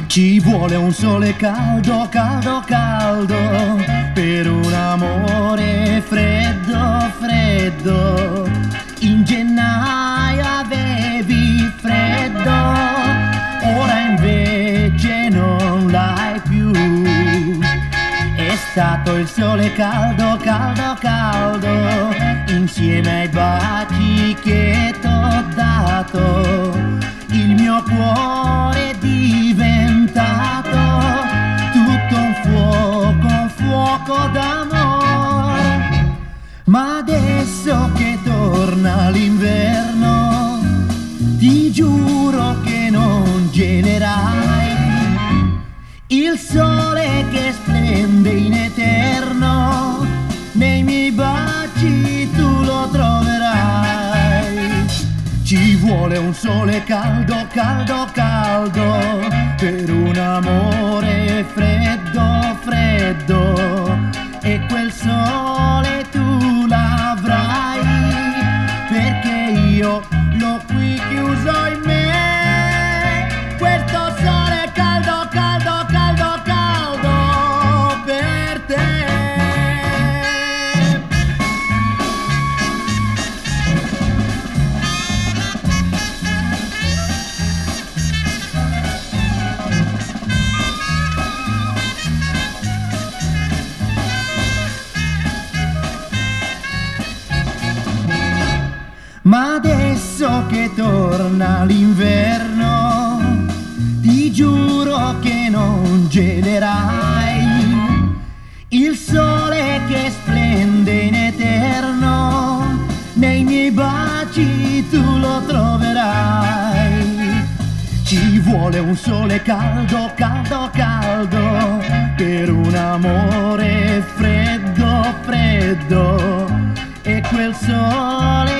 Ci vuole un sole caldo, caldo, caldo, per un amore freddo, freddo. In gennaio avevi freddo, ora invece non l'hai più. È stato il sole caldo, caldo, caldo, insieme ai baci che t'ho dato. Il mio cuore è diventato tutto un fuoco d'amore. Ma adesso che torna l'inverno, ti giuro che non gelerai. Il sole che splende in eterno, nei miei baci tu lo troverai. Ci vuole un sole caldo, caldo, caldo, per un amore freddo, freddo. E quel sole tu l'avrai, perché io l'ho qui chiuso in me. Questo sole caldo, caldo, caldo, caldo per te. Ma adesso che torna l'inverno, ti giuro che non gelerai. Il sole che splende in eterno, nei miei baci tu lo troverai. Ci vuole un sole caldo, caldo, caldo, per un amore freddo, freddo. E quel sole